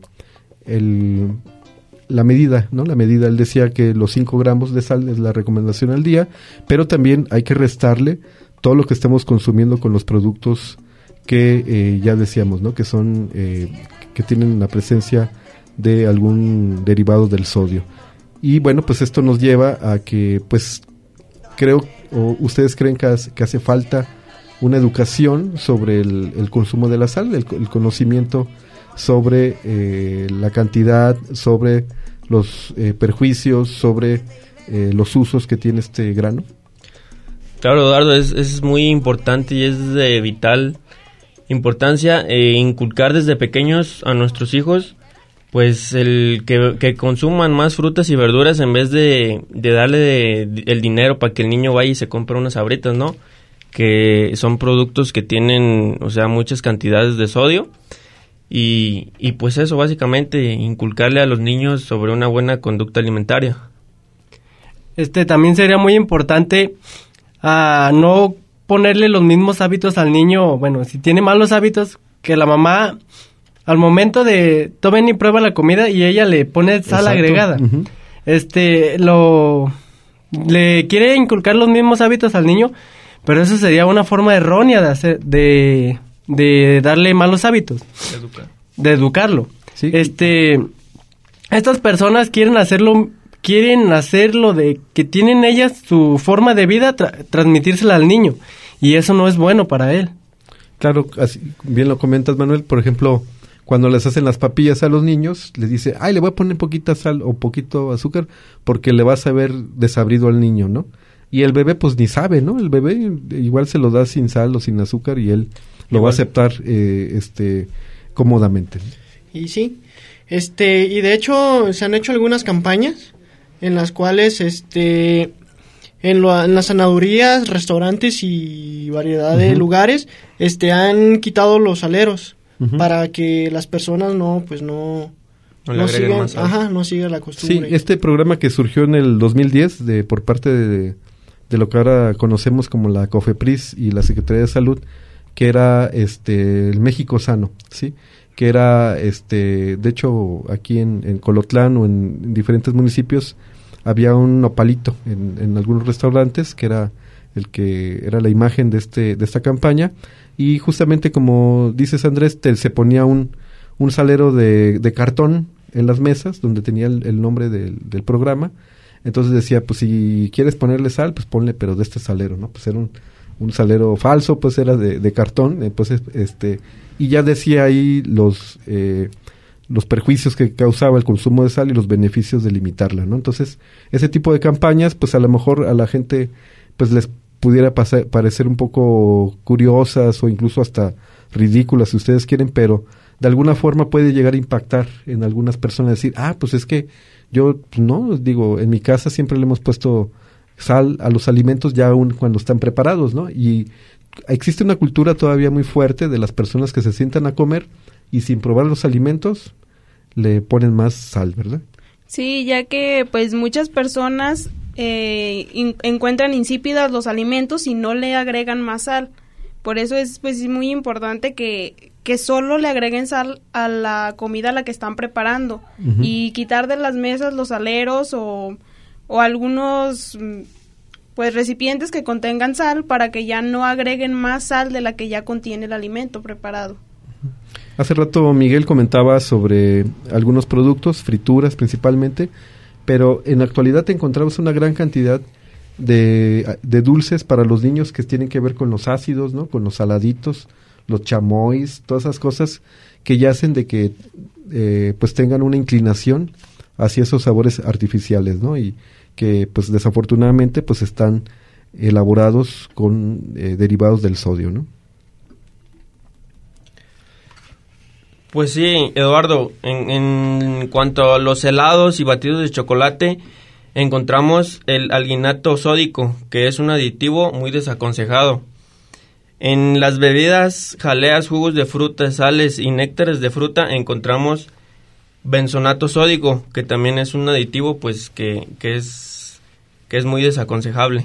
el, la medida, ¿no? La medida, él decía que los cinco gramos de sal es la recomendación al día, pero también hay que restarle todo lo que estemos consumiendo con los productos que eh, ya decíamos, ¿no? Que son, eh, que tienen la presencia de algún derivado del sodio. Y bueno, pues esto nos lleva a que, pues, creo, o ustedes creen que hace, que hace falta una educación sobre el, el consumo de la sal, el, el conocimiento sobre eh, la cantidad, sobre los eh, perjuicios, sobre eh, los usos que tiene este grano. Claro, Eduardo, es, es muy importante y es de vital importancia eh, inculcar desde pequeños a nuestros hijos pues el que, que consuman más frutas y verduras en vez de, de darle de, el dinero para que el niño vaya y se compre unas Sabritas, ¿no? Que son productos que tienen, o sea, muchas cantidades de sodio y, y pues eso, básicamente, inculcarle a los niños sobre una buena conducta alimentaria. Este, también sería muy importante a no ponerle los mismos hábitos al niño. Bueno, si tiene malos hábitos, que la mamá al momento de tomen y prueba la comida y ella le pone sal Exacto. agregada. Uh-huh. Este, lo le quiere inculcar los mismos hábitos al niño, pero eso sería una forma errónea de hacer de de darle malos hábitos. Educar. De educarlo. Sí. Este, estas personas quieren hacerlo quieren hacerlo de que tienen ellas su forma de vida tra- transmitírsela al niño y eso no es bueno para él. Claro, así, bien lo comentas, Manuel. Por ejemplo, cuando les hacen las papillas a los niños, les dice, ay, le voy a poner poquita sal o poquito azúcar porque le vas a ver desabrido al niño, ¿no? Y el bebé pues ni sabe, ¿no? El bebé igual se lo da sin sal o sin azúcar y él lo igual va a aceptar eh, este cómodamente. Y sí, este y de hecho se han hecho algunas campañas en las cuales este en, lo, en las sanadurías, restaurantes y variedad de uh-huh. lugares este han quitado los saleros. Uh-huh. Para que las personas no, pues no, no, no sigan, ajá, no sigan la costumbre. Sí, este programa que surgió en el dos mil diez de por parte de, de lo que ahora conocemos como la COFEPRIS y la Secretaría de Salud, que era este el México Sano, sí, que era este, de hecho aquí en, en Colotlán o en, en diferentes municipios había un nopalito en, en algunos restaurantes que era el que era la imagen de este de esta campaña, y justamente como dices, Andrés, te, se ponía un, un salero de, de cartón en las mesas donde tenía el, el nombre del, del programa. Entonces decía, pues si quieres ponerle sal, pues ponle, pero de este salero, ¿no? Pues era un, un salero falso, pues era de, de cartón, eh, pues este, y ya decía ahí los eh, los perjuicios que causaba el consumo de sal y los beneficios de limitarla, ¿no? Entonces, ese tipo de campañas, pues a lo mejor a la gente, pues les pudiera pasar, parecer un poco curiosas o incluso hasta ridículas, si ustedes quieren, pero de alguna forma puede llegar a impactar en algunas personas, decir, ah, pues es que yo, no, digo, en mi casa siempre le hemos puesto sal a los alimentos ya aún cuando están preparados, ¿no? Y existe una cultura todavía muy fuerte de las personas que se sientan a comer y sin probar los alimentos le ponen más sal, ¿verdad? Sí, ya que pues muchas personas eh, in- encuentran insípidos los alimentos y no le agregan más sal. Por eso es pues muy importante que, que solo le agreguen sal a la comida a la que están preparando, uh-huh, y quitar de las mesas los saleros o, o algunos pues recipientes que contengan sal para que ya no agreguen más sal de la que ya contiene el alimento preparado. Hace rato Miguel comentaba sobre algunos productos, frituras principalmente, pero en la actualidad encontramos una gran cantidad de, de dulces para los niños que tienen que ver con los ácidos, ¿no? Con los saladitos, los chamois, todas esas cosas que ya hacen de que eh, pues tengan una inclinación hacia esos sabores artificiales, ¿no? Y que pues desafortunadamente pues están elaborados con eh, derivados del sodio, ¿no? Pues sí, Eduardo, en, en cuanto a los helados y batidos de chocolate, encontramos el alginato sódico, que es un aditivo muy desaconsejado. En las bebidas, jaleas, jugos de fruta, sales y néctares de fruta encontramos benzonato sódico, que también es un aditivo pues que, que es que es muy desaconsejable.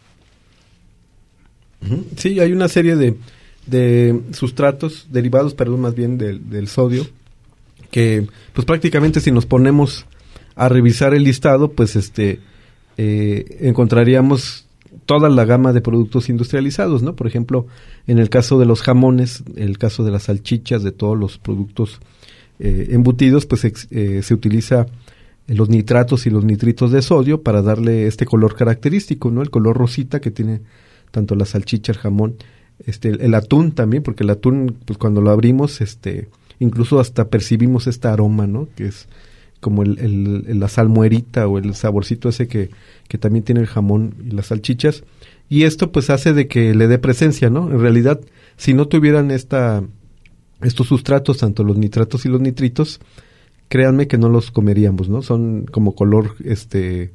Sí, hay una serie de de sustratos derivados, perdón, más bien del, del sodio, que pues prácticamente si nos ponemos a revisar el listado, pues este eh, encontraríamos toda la gama de productos industrializados, ¿no? Por ejemplo, en el caso de los jamones, el caso de las salchichas, de todos los productos eh, embutidos, pues ex, eh, se utiliza los nitratos y los nitritos de sodio para darle este color característico, ¿no? El color rosita que tiene tanto la salchicha, el jamón, este el, el atún también, porque el atún, pues cuando lo abrimos, este incluso hasta percibimos este aroma, ¿no? Que es como el, el, el la salmuerita o el saborcito ese que, que también tiene el jamón y las salchichas, y esto pues hace de que le dé presencia, ¿no? En realidad, si no tuvieran esta estos sustratos, tanto los nitratos y los nitritos, créanme que no los comeríamos, ¿no? Son como color, este,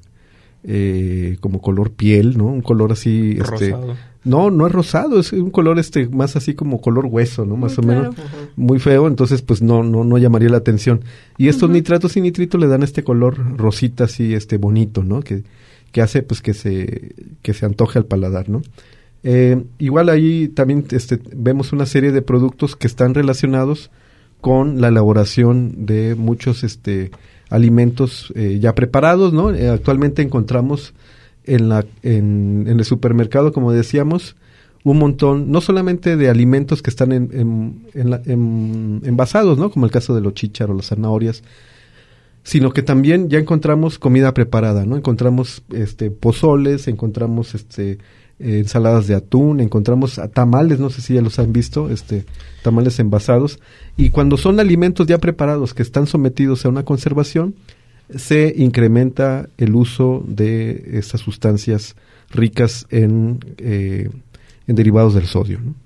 eh, como color piel, ¿no? Un color así, este, rosado. No, no es rosado, es un color, este, más así como color hueso, ¿no? Más muy o claro. menos, uh-huh. Muy feo, entonces, pues no, no, no llamaría la atención. Y estos uh-huh. nitratos y nitritos le dan este color rosita así, este, bonito, ¿no? Que, que hace, pues, que se, que se antoje al paladar, ¿no? Eh, igual ahí también, este, vemos una serie de productos que están relacionados con la elaboración de muchos este alimentos eh, ya preparados, ¿no? Eh, actualmente encontramos en la en, en el supermercado, como decíamos, un montón, no solamente de alimentos que están en, en, en, la, en envasados, ¿no? Como el caso de los chícharos, las zanahorias, sino que también ya encontramos comida preparada, ¿no? Encontramos este pozoles, encontramos este Eh, ensaladas de atún, encontramos tamales, no sé si ya los han visto, este tamales envasados, y cuando son alimentos ya preparados que están sometidos a una conservación, se incrementa el uso de estas sustancias ricas en, eh, en derivados del sodio, ¿no?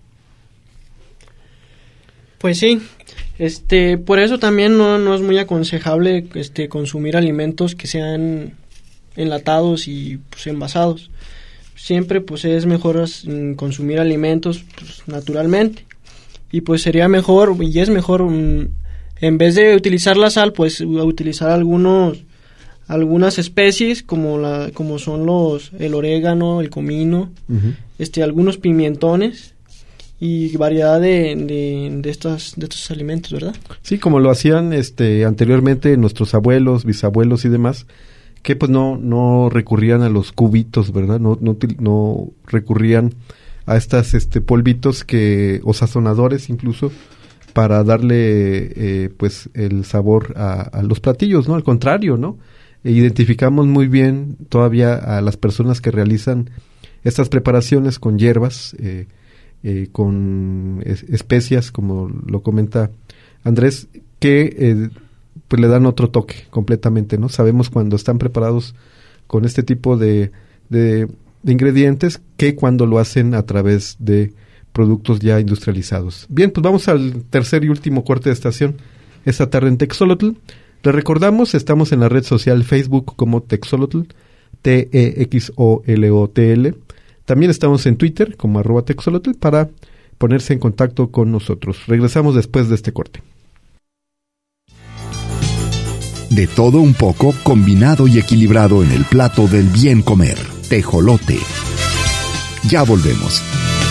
Pues sí, este, por eso también no, no es muy aconsejable este consumir alimentos que sean enlatados y pues envasados. Siempre pues es mejor consumir alimentos pues, naturalmente, y pues sería mejor y es mejor um, en vez de utilizar la sal pues utilizar algunos algunas especies como la como son los el orégano, el comino, uh-huh. este algunos pimentones y variedad de, de, de estas de estos alimentos, ¿verdad? Sí, como lo hacían este anteriormente nuestros abuelos, bisabuelos y demás, que pues no no recurrían a los cubitos, ¿verdad? No no, no recurrían a estas este polvitos que o sazonadores incluso para darle eh, pues el sabor a, a los platillos, ¿no? Al contrario, ¿no? E identificamos muy bien todavía a las personas que realizan estas preparaciones con hierbas, eh, eh, con es, especias, como lo comenta Andrés, que eh, pues le dan otro toque completamente, ¿no? Sabemos cuando están preparados con este tipo de, de, de ingredientes que cuando lo hacen a través de productos ya industrializados. Bien, pues vamos al tercer y último corte de estación esta tarde en Texolotl. Les recordamos, estamos en la red social Facebook como Texolotl, T E X O L O T L. También estamos en Twitter como arroba Texolotl para ponerse en contacto con nosotros. Regresamos después de este corte. De todo un poco, combinado y equilibrado en el plato del bien comer. Tejolote. Ya volvemos.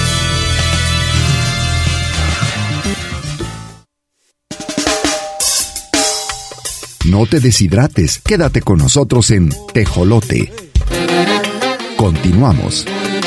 No te deshidrates, quédate con nosotros en Tejolote. Continuamos.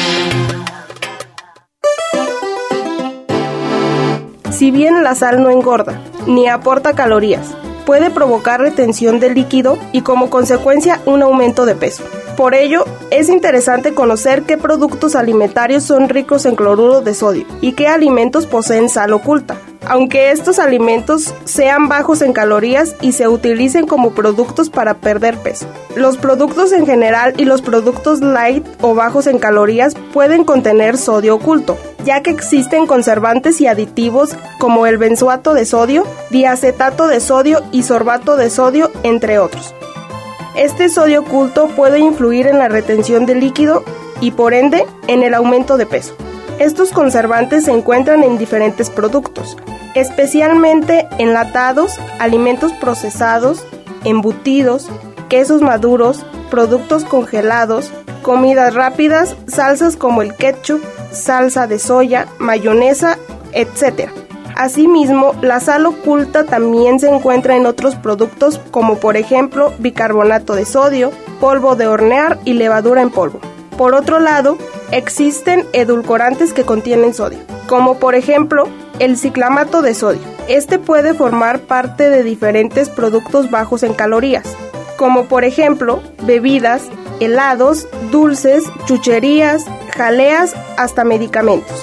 Si bien la sal no engorda, ni aporta calorías, puede provocar retención de líquido y como consecuencia un aumento de peso. Por ello, es interesante conocer qué productos alimentarios son ricos en cloruro de sodio y qué alimentos poseen sal oculta, aunque estos alimentos sean bajos en calorías y se utilicen como productos para perder peso. Los productos en general y los productos light o bajos en calorías pueden contener sodio oculto, ya que existen conservantes y aditivos como el benzoato de sodio, diacetato de sodio y sorbato de sodio, entre otros. Este sodio oculto puede influir en la retención de líquido y por ende en el aumento de peso. Estos conservantes se encuentran en diferentes productos, especialmente enlatados, alimentos procesados, embutidos, quesos maduros, productos congelados, comidas rápidas, salsas como el ketchup, salsa de soya, mayonesa, etcétera. Asimismo, la sal oculta también se encuentra en otros productos como por ejemplo bicarbonato de sodio, polvo de hornear y levadura en polvo. Por otro lado, existen edulcorantes que contienen sodio, como por ejemplo el ciclamato de sodio. Este puede formar parte de diferentes productos bajos en calorías, como por ejemplo bebidas, helados, dulces, chucherías, jaleas, hasta medicamentos.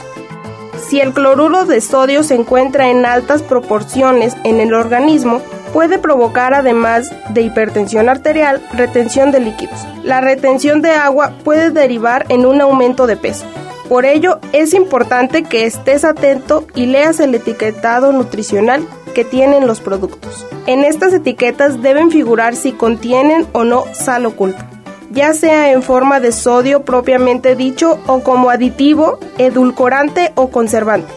Si el cloruro de sodio se encuentra en altas proporciones en el organismo, puede provocar, además de hipertensión arterial, retención de líquidos. La retención de agua puede derivar en un aumento de peso. Por ello, es importante que estés atento y leas el etiquetado nutricional que tienen los productos. En estas etiquetas deben figurar si contienen o no sal oculta, ya sea en forma de sodio propiamente dicho o como aditivo, edulcorante o conservante.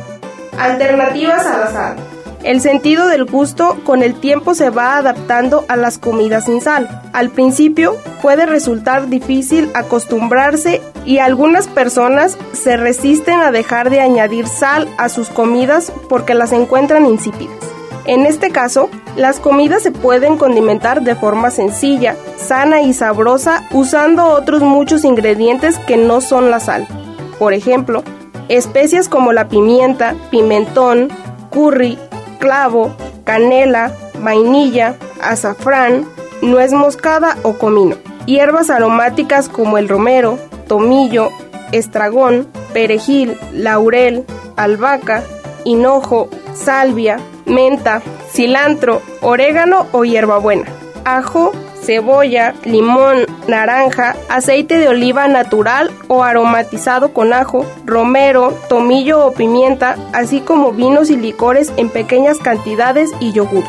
Alternativas a la sal. El sentido del gusto con el tiempo se va adaptando a las comidas sin sal. Al principio puede resultar difícil acostumbrarse y algunas personas se resisten a dejar de añadir sal a sus comidas porque las encuentran insípidas. En este caso, las comidas se pueden condimentar de forma sencilla, sana y sabrosa usando otros muchos ingredientes que no son la sal. Por ejemplo, especias como la pimienta, pimentón, curry, clavo, canela, vainilla, azafrán, nuez moscada o comino. Hierbas aromáticas como el romero, tomillo, estragón, perejil, laurel, albahaca, hinojo, salvia, menta, cilantro, orégano o hierbabuena, ajo, cebolla, limón, naranja, aceite de oliva natural o aromatizado con ajo, romero, tomillo o pimienta, así como vinos y licores en pequeñas cantidades y yogur.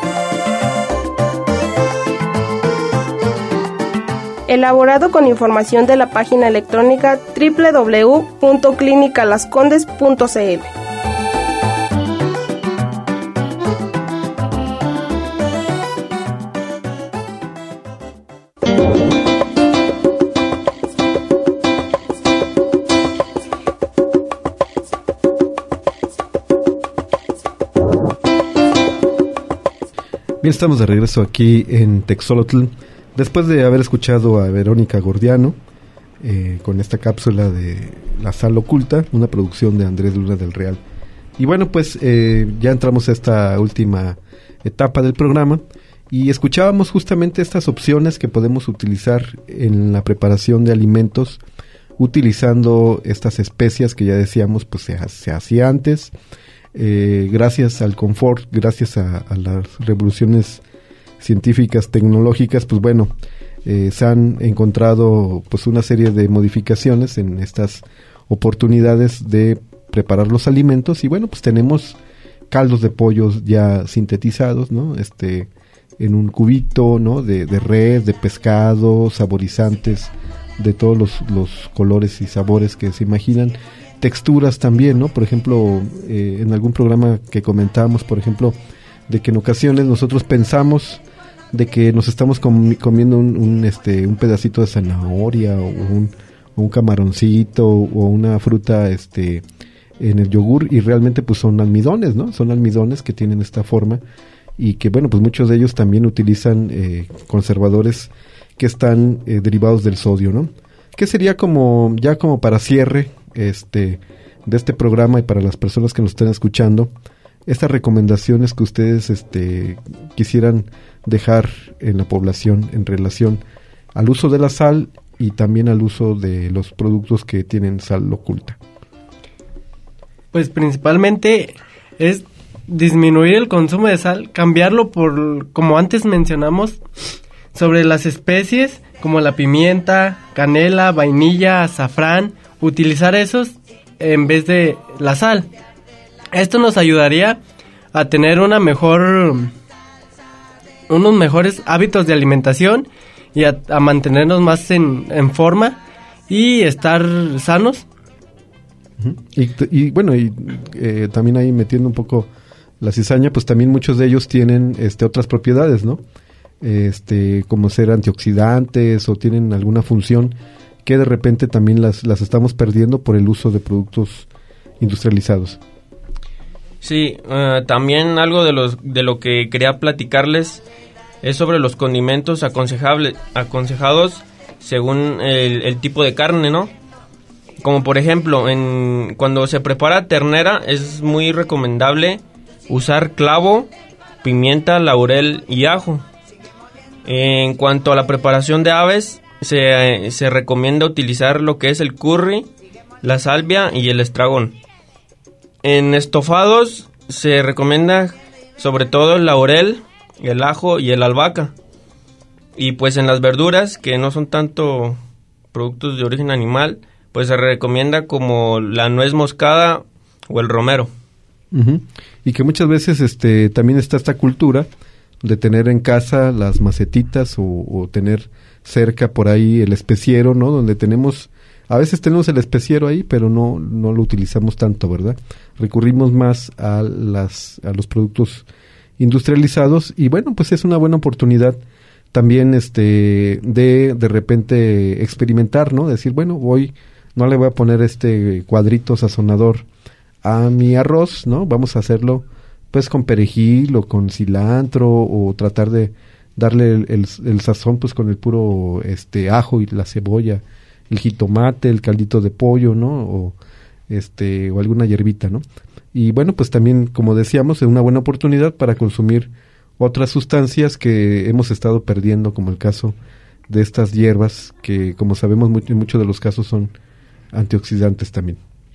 Elaborado con información de la página electrónica doble u doble u doble u punto clínica las condes punto c l. Bien, estamos de regreso aquí en Texolotl, después de haber escuchado a Verónica Gordiano eh, con esta cápsula de La Sal Oculta, una producción de Andrés Luna del Real. Y bueno, pues eh, ya entramos a esta última etapa del programa y escuchábamos justamente estas opciones que podemos utilizar en la preparación de alimentos utilizando estas especias que ya decíamos pues se, se hacía antes, eh, gracias al confort, gracias a, a las revoluciones científicas, tecnológicas, pues bueno, eh, se han encontrado pues una serie de modificaciones en estas oportunidades de preparar los alimentos y bueno, pues tenemos caldos de pollos ya sintetizados, ¿no? Este, en un cubito, ¿no? De, de res, de pescado, saborizantes de todos los, los colores y sabores que se imaginan, texturas también, ¿no? Por ejemplo, eh, en algún programa que comentábamos, por ejemplo, de que en ocasiones nosotros pensamos de que nos estamos comi- comiendo un, un este un pedacito de zanahoria o un, o un camaroncito o una fruta este en el yogur y realmente pues son almidones, ¿no? Son almidones que tienen esta forma y que bueno, pues muchos de ellos también utilizan eh, conservadores que están eh, derivados del sodio, ¿no? ¿Qué sería como, ya como para cierre este de este programa y para las personas que nos estén escuchando, estas recomendaciones que ustedes este quisieran dejar en la población en relación al uso de la sal y también al uso de los productos que tienen sal oculta? Pues principalmente es disminuir el consumo de sal, cambiarlo por, como antes mencionamos, sobre las especies como la pimienta, canela, vainilla, azafrán, utilizar esos en vez de la sal. Esto nos ayudaría a tener una mejor, unos mejores hábitos de alimentación y a, a mantenernos más en, en forma y estar sanos. Y, y bueno, y eh, también ahí metiendo un poco la cizaña, pues también muchos de ellos tienen este otras propiedades, ¿no? Este, como ser antioxidantes o tienen alguna función que de repente también las, las estamos perdiendo por el uso de productos industrializados. Sí, uh, también algo de los de lo que quería platicarles es sobre los condimentos aconsejables, aconsejados según el, el tipo de carne, ¿no? Como por ejemplo, en cuando se prepara ternera es muy recomendable usar clavo, pimienta, laurel y ajo. En cuanto a la preparación de aves, se, se recomienda utilizar lo que es el curry, la salvia y el estragón. En estofados se recomienda sobre todo el laurel, el ajo y el albahaca. Y pues en las verduras, que no son tanto productos de origen animal, pues se recomienda como la nuez moscada o el romero. Uh-huh. Y que muchas veces este también está esta cultura de tener en casa las macetitas o, o tener cerca por ahí el especiero, ¿no? Donde tenemos, a veces tenemos el especiero ahí, pero no no lo utilizamos tanto, ¿verdad? Recurrimos más a las a los productos industrializados y bueno, pues es una buena oportunidad también este de de repente experimentar, ¿no? Decir, bueno, voy no le voy a poner este cuadrito sazonador a mi arroz, ¿no? Vamos a hacerlo pues con perejil o con cilantro o tratar de darle el, el, el sazón pues con el puro este ajo y la cebolla, el jitomate, el caldito de pollo, ¿no? O este o alguna hierbita, ¿no? Y bueno, pues también, como decíamos, es una buena oportunidad para consumir otras sustancias que hemos estado perdiendo, como el caso de estas hierbas que, como sabemos, muy, en muchos de los casos son antioxidantes también.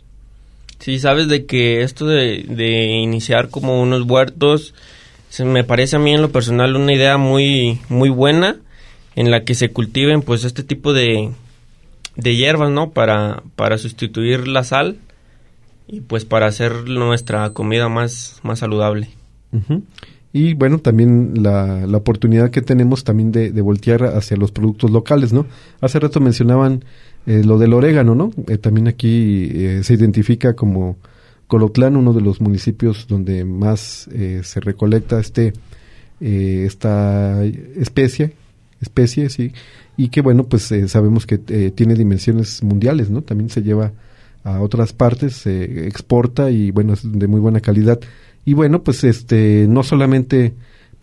Sí, sabes de que esto de, de iniciar como unos huertos, se me parece a mí en lo personal una idea muy muy buena, en la que se cultiven pues este tipo de, de hierbas, ¿no? Para, para sustituir la sal y pues para hacer nuestra comida más, más saludable. Uh-huh. Y bueno, también la, la oportunidad que tenemos también de, de voltear hacia los productos locales, ¿no? Hace rato mencionaban eh, lo del orégano, ¿no? Eh, también aquí eh, se identifica como Colotlán, uno de los municipios donde más eh, se recolecta este eh, esta especie, especie, sí, y que bueno, pues eh, sabemos que eh, tiene dimensiones mundiales, ¿no? También se lleva a otras partes, se exporta y bueno, es de muy buena calidad. Y bueno, pues este no solamente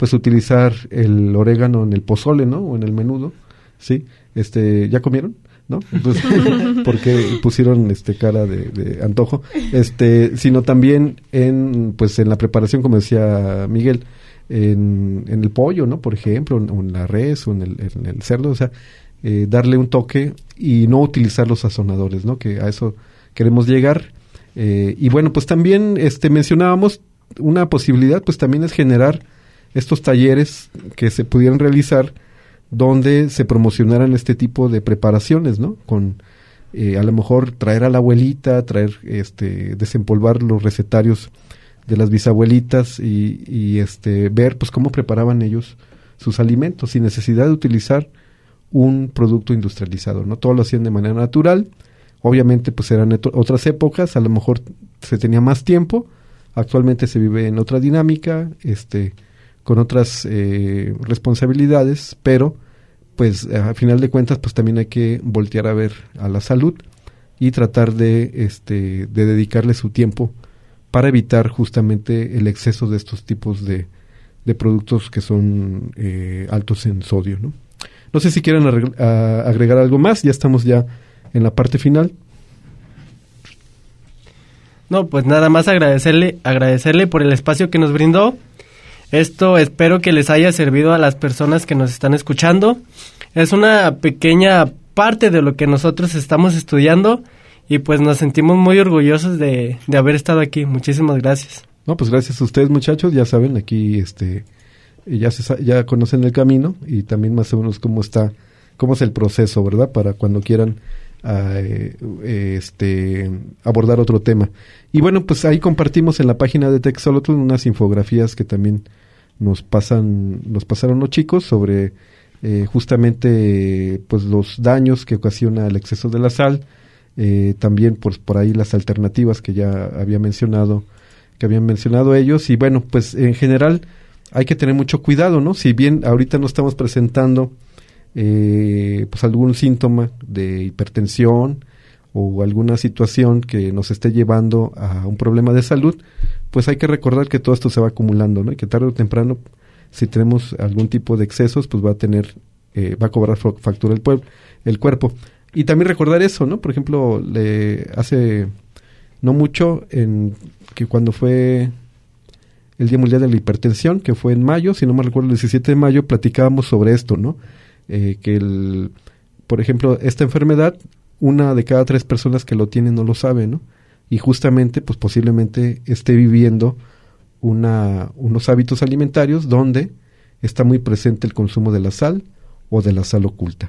pues utilizar el orégano en el pozole, ¿no? O en el menudo, ¿sí? Este, ¿ya comieron? ¿No? Entonces, porque pusieron este cara de, de antojo, este, sino también en, pues en la preparación, como decía Miguel, en, en el pollo, ¿no? Por ejemplo, o en la res, o en el, en el cerdo, o sea, eh, darle un toque y no utilizar los sazonadores, ¿no? Que a eso queremos llegar. Eh, y bueno, pues también este mencionábamos una posibilidad, pues también es generar estos talleres que se pudieran realizar donde se promocionaran este tipo de preparaciones, ¿no? Con eh, a lo mejor traer a la abuelita, traer, este, desempolvar los recetarios de las bisabuelitas y, y este, ver, pues, cómo preparaban ellos sus alimentos sin necesidad de utilizar un producto industrializado, ¿no? Todo lo hacían de manera natural. Obviamente, pues, eran etro- otras épocas, a lo mejor se tenía más tiempo. Actualmente se vive en otra dinámica, este, con otras eh, responsabilidades, pero pues a final de cuentas pues también hay que voltear a ver a la salud y tratar de este de dedicarle su tiempo para evitar justamente el exceso de estos tipos de, de productos que son eh, altos en sodio, ¿no? No sé si quieren arregl- a, agregar algo más, ya estamos ya en la parte final. No, pues nada más agradecerle, agradecerle por el espacio que nos brindó. Esto espero que les haya servido a las personas que nos están escuchando. Es una pequeña parte de lo que nosotros estamos estudiando y pues nos sentimos muy orgullosos de, de haber estado aquí. Muchísimas gracias. No, pues gracias a ustedes, muchachos. Ya saben, aquí este ya se ya conocen el camino y también más o menos cómo está, cómo es el proceso, ¿verdad? Para cuando quieran eh, este abordar otro tema. Y bueno, pues ahí compartimos en la página de Texolotl unas infografías que también nos pasan, nos pasaron los chicos sobre eh, justamente pues los daños que ocasiona el exceso de la sal, eh, también pues por ahí las alternativas que ya había mencionado, que habían mencionado ellos, y bueno, pues en general hay que tener mucho cuidado, ¿no? Si bien ahorita no estamos presentando eh, pues algún síntoma de hipertensión o alguna situación que nos esté llevando a un problema de salud, pues hay que recordar que todo esto se va acumulando, ¿no? Y que tarde o temprano, si tenemos algún tipo de excesos, pues va a tener, eh, va a cobrar factura el, pueblo, el cuerpo. Y también recordar eso, ¿no? Por ejemplo, le hace no mucho, en que cuando fue el Día Mundial de la Hipertensión, que fue en mayo, si no me recuerdo, el diecisiete de mayo, platicábamos sobre esto, ¿no? Eh, que, el, por ejemplo, esta enfermedad, una de cada tres personas que lo tienen no lo sabe, ¿no? Y justamente, pues posiblemente esté viviendo una, unos hábitos alimentarios donde está muy presente el consumo de la sal o de la sal oculta.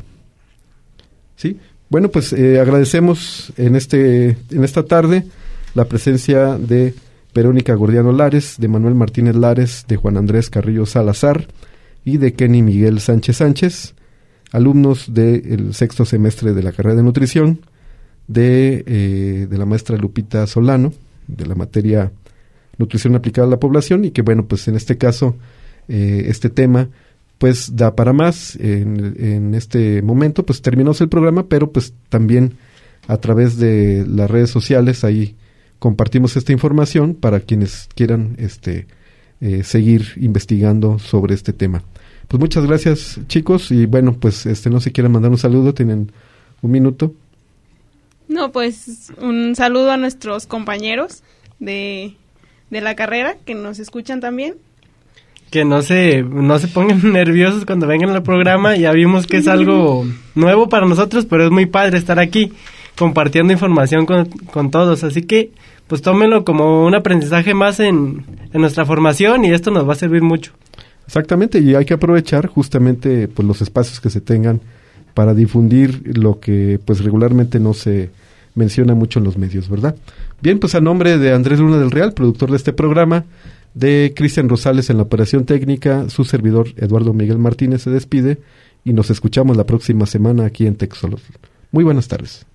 ¿Sí? Bueno, pues eh, agradecemos en este en esta tarde la presencia de Verónica Gordiano Lares, de Manuel Martínez Lares, de Juan Andrés Carrillo Salazar y de Kenny Miguel Sánchez Sánchez, alumnos del sexto semestre de la carrera de nutrición, de, eh, de la maestra Lupita Solano, de la materia nutrición aplicada a la población, y que bueno, pues en este caso, eh, este tema, pues da para más. En, en este momento, pues terminó el programa, pero pues también a través de las redes sociales, ahí compartimos esta información para quienes quieran este eh, seguir investigando sobre este tema. Pues muchas gracias, chicos, y bueno, pues este no se quieren mandar un saludo, tienen un minuto. No, pues un saludo a nuestros compañeros de, de la carrera que nos escuchan también. Que no se, no se pongan nerviosos cuando vengan al programa, ya vimos que es algo nuevo para nosotros, pero es muy padre estar aquí compartiendo información con, con todos, así que pues tómenlo como un aprendizaje más en, en nuestra formación y esto nos va a servir mucho. Exactamente, y hay que aprovechar justamente pues los espacios que se tengan para difundir lo que pues regularmente no se menciona mucho en los medios, ¿verdad? Bien, pues a nombre de Andrés Luna del Real, productor de este programa, de Cristian Rosales en la operación técnica, su servidor Eduardo Miguel Martínez se despide y nos escuchamos la próxima semana aquí en Texolotl. Muy buenas tardes.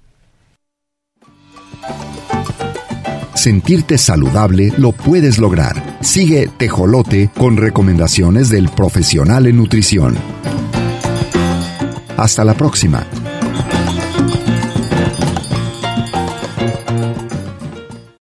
Sentirte saludable lo puedes lograr. Sigue Tejolote con recomendaciones del profesional en nutrición. Hasta la próxima.